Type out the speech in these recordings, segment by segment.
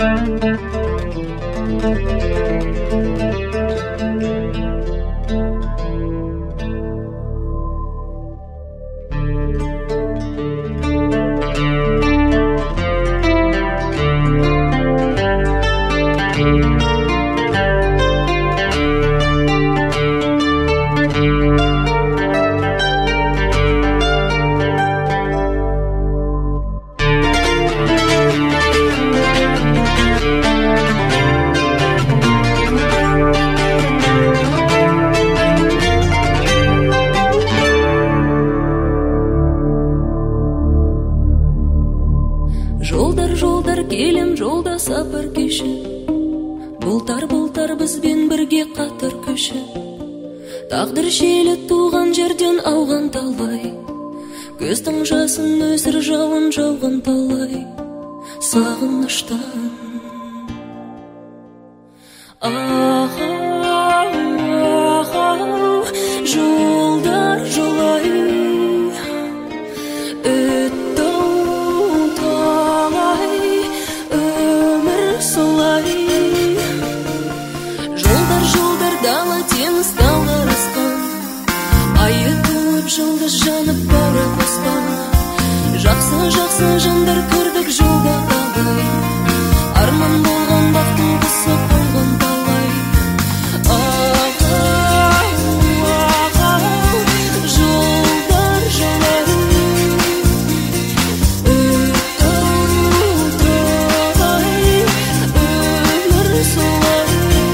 Жолдар келем жолда сапар кешіп, бұлтар бізбен бірге қатар көшіп, тағдыр желі туған жерден ауған талай, көздің жасын өсір жауын жауған талай сағыныштан. Жолдар жолай жұлдыз жанып баурап аспан, жақсы жандар көрдік жолда талай, арман болған бақтың құсы болған талай. Жолдар жолай өмір солай.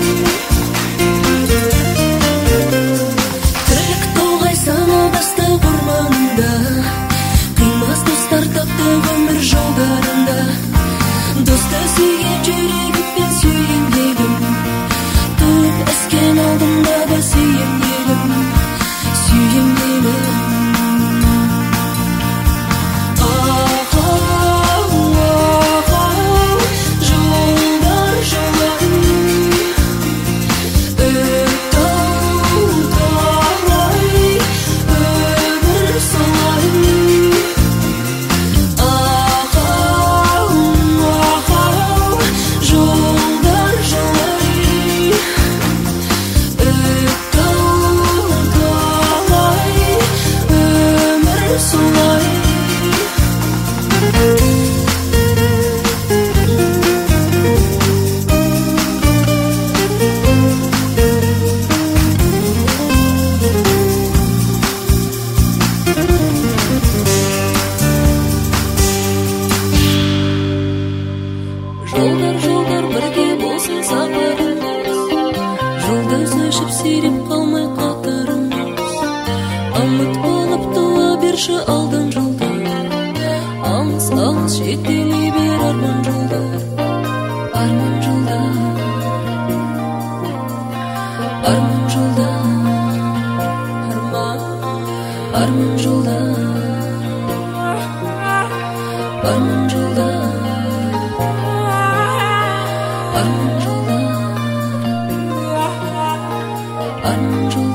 Өмір жолдарында досты сүйген жүрегіммен сүйем едім, туып өскен алдымда да сүйем едім, сүйем едім. Жолдар жолай өмір солай. Жолдар бірге болсын сапарымыз, жұлдыз өшіп сиреп қалмай қатарымыз, ұмыт болып туа берші алдын жолдар, алыс жетелей бер арман жолдар, арман жолдар, арман жолдар, арман жолдар, арман жолдар. Arman jollar, arman jollar.